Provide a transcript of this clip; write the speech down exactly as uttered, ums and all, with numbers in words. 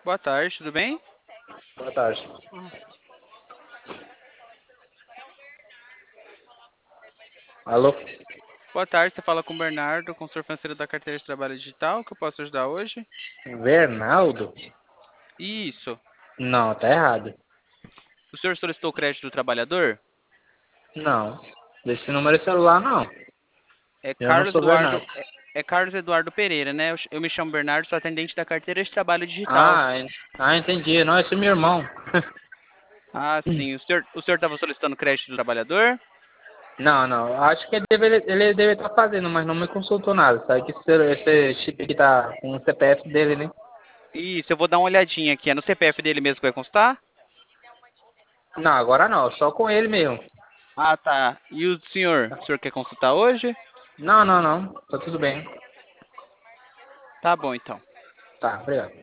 Boa tarde, tudo bem? Boa tarde. Alô? Boa tarde, você fala com o Bernardo, consultor financeiro da carteira de trabalho digital, que eu posso ajudar hoje? Bernardo? Isso. Não, tá errado. O senhor solicitou o crédito do trabalhador? Não. Desse número de celular, não. É Eu não Carlos sou Eduardo, Bernardo. é, é Carlos Eduardo Pereira, né? Eu, eu me chamo Bernardo, sou atendente da carteira de trabalho digital. Ah, en- ah, entendi. Não, esse é meu irmão. Ah, sim. O senhor, o senhor estava solicitando crédito do trabalhador? Não, não. Acho que ele deve, ele deve estar fazendo, mas não me consultou nada. Sabe que esse, esse chip aqui tá com o C P F dele, né? Isso, eu vou dar uma olhadinha aqui. É no C P F dele mesmo que vai constar? Não, agora não. Só com ele mesmo. Ah, tá. E o senhor? O senhor quer consultar hoje? Não, não, não. Tá tudo bem. Tá bom, então. Tá, obrigado.